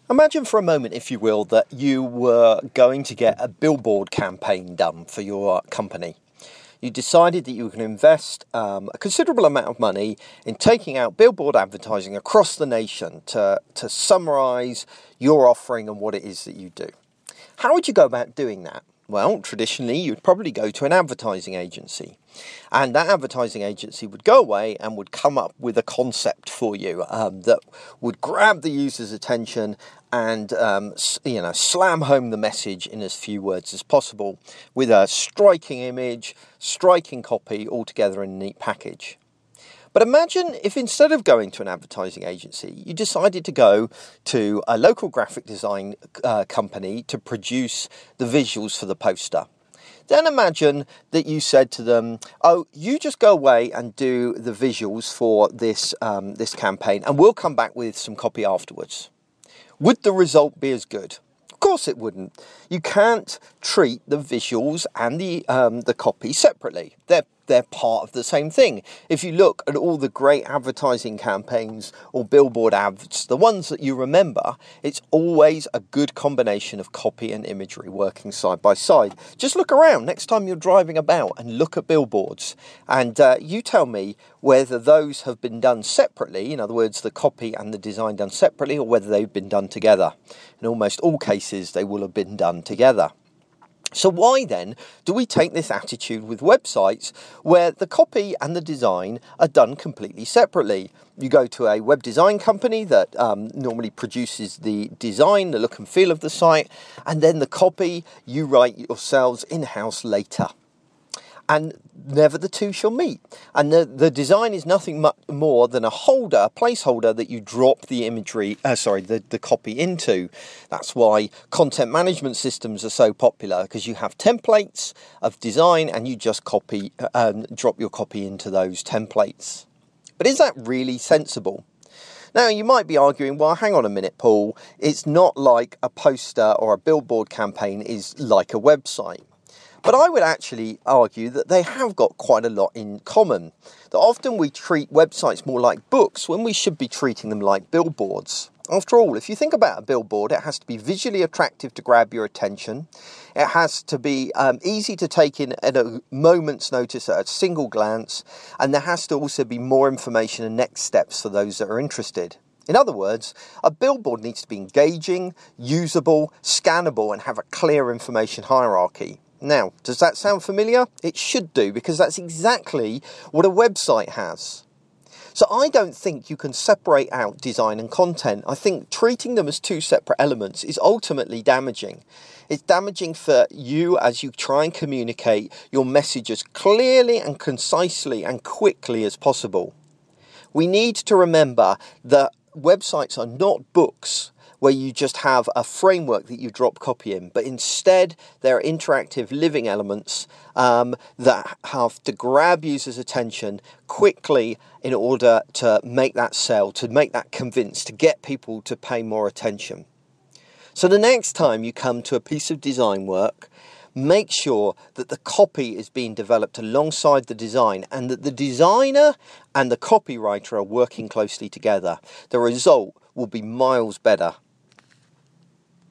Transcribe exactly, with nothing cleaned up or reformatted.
Imagine for a moment, if you will, that you were going to get a billboard campaign done for your company. You decided that you were going to invest um, a considerable amount of money in taking out billboard advertising across the nation to, to summarise your offering and what it is that you do. How would you go about doing that? Well, traditionally, you'd probably go to an advertising agency. And that advertising agency would go away and would come up with a concept for you um, that would grab the user's attention and um, you know, slam home the message in as few words as possible with a striking image, striking copy, all together in a neat package. But imagine if instead of going to an advertising agency, you decided to go to a local graphic design uh, company to produce the visuals for the poster. Then imagine that you said to them, oh, you just go away and do the visuals for this, um, this campaign, and we'll come back with some copy afterwards. Would the result be as good? Of course it wouldn't. You can't treat the visuals and the um, the copy separately. They're they're part of the same thing. If you look at all the great advertising campaigns or billboard ads, the ones that you remember, it's always a good combination of copy and imagery working side by side. Just look around next time you're driving about and look at billboards, and uh, you tell me whether those have been done separately, in other words, the copy and the design done separately, or whether they've been done together. In almost all cases, they will have been done together. So why then do we take this attitude with websites where the copy and the design are done completely separately? You go to a web design company that um, normally produces the design, the look and feel of the site, and then the copy you write yourselves in-house later. And never the two shall meet. And the, the design is nothing much more than a holder, a placeholder that you drop the imagery, uh, sorry, the, the copy into. That's why content management systems are so popular, because you have templates of design and you just copy, um, drop your copy into those templates. But is that really sensible? Now, you might be arguing, well, hang on a minute, Paul. It's not like a poster or a billboard campaign is like a website. But I would actually argue that they have got quite a lot in common. That often we treat websites more like books when we should be treating them like billboards. After all, if you think about a billboard, it has to be visually attractive to grab your attention. It has to be um, easy to take in at a moment's notice at a single glance. And there has to also be more information and next steps for those that are interested. In other words, a billboard needs to be engaging, usable, scannable, and have a clear information hierarchy. Now, does that sound familiar? It should do, because that's exactly what a website has. So I don't think you can separate out design and content. I think treating them as two separate elements is ultimately damaging. It's damaging for you as you try and communicate your message as clearly and concisely and quickly as possible. We need to remember that websites are not books where you just have a framework that you drop copy in, but instead they're interactive living elements um, that have to grab users' attention quickly in order to make that sell, to make that convince, to get people to pay more attention. So the next time you come to a piece of design work, make sure that the copy is being developed alongside the design and that the designer and the copywriter are working closely together. The result will be miles better